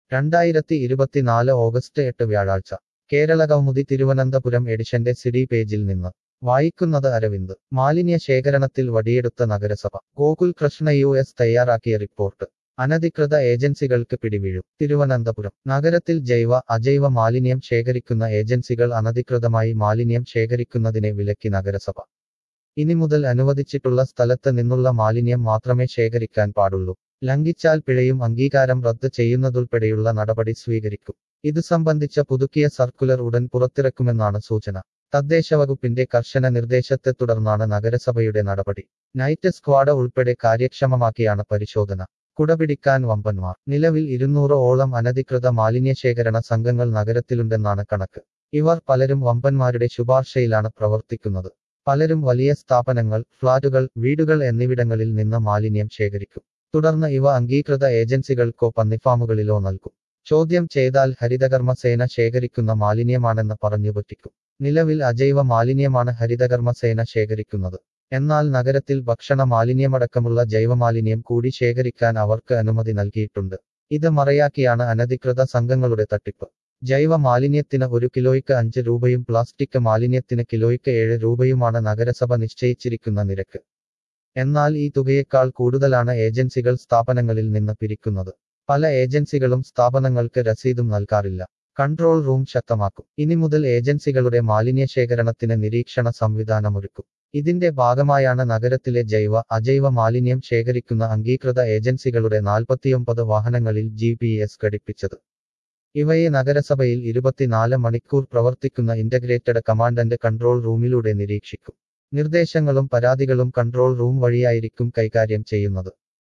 2024 August 8 വ്യാഴാഴ്ച കേരള കൗമുദി തിരുവനന്തപുരം എഡിഷന്റെ CD പേജിൽ നിന്ന് വായിക്കുന്നത് അരവിന്ദ് മാലിന്യ ശേഖരണത്തിൽ വടിയെടുത്ത നഗരസഭ ഗോകുൽ കൃഷ്ണ US തയ്യാറാക്കിയ റിപ്പോർട്ട് അനധികൃത ഏജൻസികൾക്ക് പിടിവീഴും തിരുവനന്തപുരം നഗരത്തിൽ ജൈവ അജൈവ മാലിന്യം ശേഖരിക്കുന്ന ഏജൻസികൾ അനധികൃതമായി മാലിന്യം ശേഖരിക്കുന്നതിനെ വിലക്കി നഗരസഭ ഇനി മുതൽ അനുവദിച്ചിട്ടുള്ള സ്ഥലത്ത് നിന്നുള്ള മാലിന്യം മാത്രമേ ശേഖരിക്കാൻ പാടുള്ളൂ ലംഘിച്ചാൽ പിഴയും അംഗീകാരം റദ്ദ് ചെയ്യുന്നതുൾപ്പെടെയുള്ള നടപടി സ്വീകരിക്കും ഇതു സംബന്ധിച്ച പുതുക്കിയ സർക്കുലർ ഉടൻ പുറത്തിറക്കുമെന്നാണ് സൂചന തദ്ദേശവകുപ്പിന്റെ കർശന നിർദ്ദേശത്തെ തുടർന്നാണ് നഗരസഭയുടെ നടപടി നൈറ്റ് സ്ക്വാഡ് ഉൾപ്പെടെ കാര്യക്ഷമമാക്കിയാണ് പരിശോധന കുടപിടിക്കാൻ വമ്പന്മാർ നിലവിൽ 200-ഓളം അനധികൃത മാലിന്യശേഖരണ സംഘങ്ങൾ നഗരത്തിലുണ്ടെന്നാണ് കണക്ക് ഇവർ പലരും വമ്പന്മാരുടെ ശുപാർശയിലാണ് പ്രവർത്തിക്കുന്നത് പലരും വലിയ സ്ഥാപനങ്ങൾ ഫ്ളാറ്റുകൾ വീടുകൾ എന്നിവിടങ്ങളിൽ നിന്ന് മാലിന്യം ശേഖരിക്കും തുടർന്ന് ഇവ അംഗീകൃത ഏജൻസികൾക്കോ പന്നിഫാമുകളിലോ നൽകും ചോദ്യം ചെയ്താൽ ഹരിതകർമ്മസേന ശേഖരിക്കുന്ന മാലിന്യമാണെന്ന് പറഞ്ഞുപറ്റിക്കും നിലവിൽ അജൈവ മാലിന്യമാണ് ഹരിതകർമ്മസേന ശേഖരിക്കുന്നത് എന്നാൽ നഗരത്തിൽ ഭക്ഷണ മാലിന്യമടക്കമുള്ള ജൈവമാലിന്യം കൂടി ശേഖരിക്കാൻ അവർക്ക് അനുമതി നൽകിയിട്ടുണ്ട് ഇത് മറയാക്കിയാണ് അനധികൃത സംഘങ്ങളുടെ തട്ടിപ്പ് ജൈവ മാലിന്യത്തിന് 1 കിലോയ്ക്ക് 5 രൂപയും പ്ലാസ്റ്റിക് മാലിന്യത്തിന് കിലോയ്ക്ക് 7 രൂപയുമാണ് നഗരസഭ നിശ്ചയിച്ചിരിക്കുന്ന നിരക്ക് എന്നാൽ ഈ തുകയേക്കാൾ കൂടുതലാണ് ഏജൻസികൾ സ്ഥാപനങ്ങളിൽ നിന്ന് പിരിക്കുന്നത് പല ഏജൻസികളും സ്ഥാപനങ്ങൾക്ക് രസീതും നൽകാറില്ല കൺട്രോൾ റൂം ശക്തമാക്കും ഇനി മുതൽ ഏജൻസികളുടെ മാലിന്യശേഖരണത്തിന് നിരീക്ഷണ സംവിധാനമൊരുക്കും ഇതിന്റെ ഭാഗമായാണ് നഗരത്തിലെ ജൈവ അജൈവ മാലിന്യം ശേഖരിക്കുന്ന അംഗീകൃത ഏജൻസികളുടെ 49 വാഹനങ്ങളിൽ GPS ഘടിപ്പിച്ചത് ഇവയെ നഗരസഭയിൽ 24 മണിക്കൂർ പ്രവർത്തിക്കുന്ന ഇന്റഗ്രേറ്റഡ് കമാൻഡന്റ് കൺട്രോൾ റൂമിലൂടെ നിരീക്ഷിക്കും നിർദ്ദേശങ്ങളും പരാതികളും കൺട്രോൾ റൂം വഴിയായിരിക്കും കൈകാര്യം ചെയ്യുന്നത്